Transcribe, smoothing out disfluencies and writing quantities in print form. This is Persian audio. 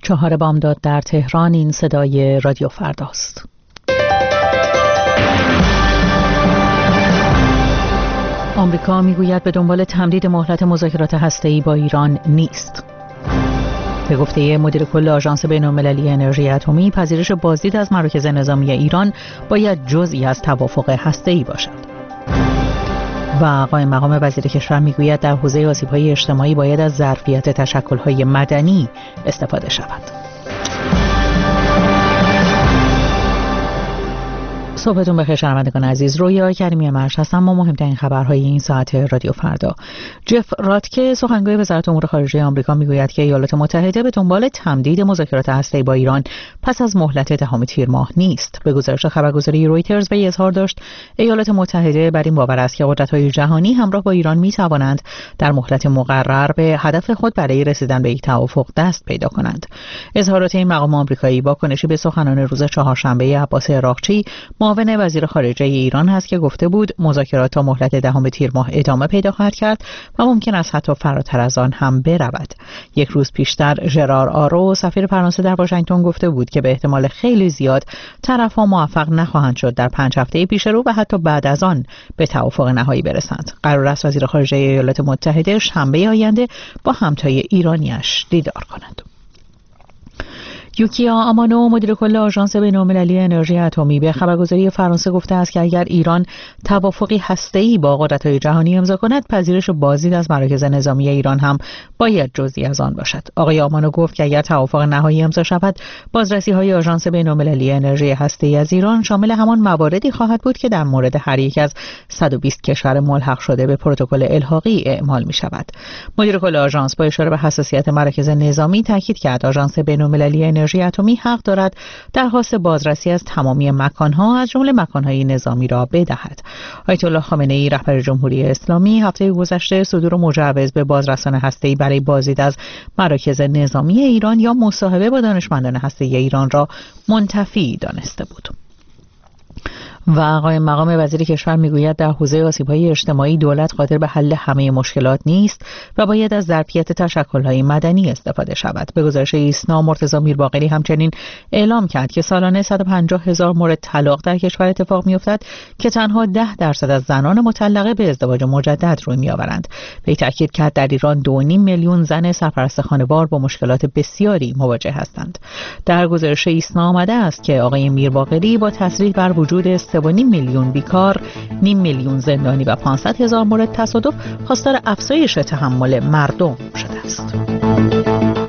4 بامداد در تهران. این صدای رادیو فرداست. آمریکا میگوید به دنبال تمدید مهلت مذاکرات هسته‌ای با ایران نیست. به گفته مدیر کل آژانس بین‌المللی انرژی اتمی، پذیرش بازدید از مراکز نظامی ایران باید جزئی از توافق هسته‌ای باشد. و قائم مقام وزیر کشور میگوید در حوزه آسیب‌های اجتماعی باید از ظرفیت تشکل‌های مدنی استفاده شود. صبحتون بخیر شنوندگان عزیز. رویا کریمی مرش هستم. با مهمترین خبرهای این ساعت رادیو فردا. جف راتکه سخنگوی وزارت امور خارجه آمریکا میگوید که ایالات متحده به دنبال تمدید مذاکرات هسته‌ای با ایران پس از مهلت 10 تیر ماه نیست. به گزارش خبرگزاری رویترز وی اظهار داشت ایالات متحده بر این باور است که قدرت‌های جهانی همراه با ایران می‌توانند در مهلت مقرر به هدف خود برای رسیدن به یک توافق دست پیدا کنند. اظهارات این مقام آمریکایی واکنشی به سخنان روز چهارشنبه عباس عراقچی معاون وزیر خارجه ایران هست که گفته بود مذاکرات تا مهلت 10 تیر ماه ادامه پیدا خواهد کرد و ممکن است حتی فراتر از آن هم برود. یک روز پیشتر ژرار آرو سفیر فرانسه در واشنگتن گفته بود که به احتمال خیلی زیاد طرف‌ها موفق نخواهند شد در 5 هفته پیش رو و حتی بعد از آن به توافق نهایی برسند. قرار است وزیر خارجه ایالات متحده شنبه آینده با همتای ایرانیش دیدار کند. یوکیا آمانو مدیر کل آژانس بین‌المللی انرژی اتمی به خبرگزاری فرانسه گفته است که اگر ایران توافقی هسته‌ای با قدرت‌های جهانی امضا کند، پذیرش بازدید از مراکز نظامی ایران هم باید جزئی از آن باشد. آقای آمانو گفت که اگر توافق نهایی امضا شود، بازرسی‌های آژانس بین‌المللی انرژی هسته‌ای از ایران شامل همان مواردی خواهد بود که در مورد هر یک از 120 کشور ملحق شده به پروتکل الحاقی اعمال می‌شود. مدیر کل آژانس با اشاره به حساسیت مراکز نظامی تاکید کرد آژانس بین‌المللی انرژی اتمی حق دارد درخواست بازرسی از تمامی مکانها از جمله مکانهای نظامی را بدهد. آیت الله خامنه‌ای رهبر جمهوری اسلامی هفته گذشته صدور مجوز به بازرسان هسته‌ای برای بازدید از مراکز نظامی ایران یا مصاحبه با دانشمندان هسته‌ای ایران را منتفی دانسته بود. و قائم مقام وزیر کشور میگوید در حوزه آسیب‌های اجتماعی دولت قادر به حل همه مشکلات نیست و باید از ظرفیت تشکل‌های مدنی استفاده شود. به گزارش ایسنا، مرتضی میرباقری همچنین اعلام کرد که سالانه 150,000 مورد طلاق در کشور اتفاق می‌افتد که تنها 10% از زنان مطلقه به ازدواج مجدد روی می‌آورند. وی تاکید کرد در ایران 2.5 میلیون زن سرپرست خانوار با مشکلات بسیاری مواجه هستند. در گزارش ایسنا آمده است که آقای میرباقری با تصریح بر وجود 3.5 میلیون بیکار، 0.5 میلیون زندانی و 500,000 مورد تصادف خواستار افزایش تحمل مردم شده است.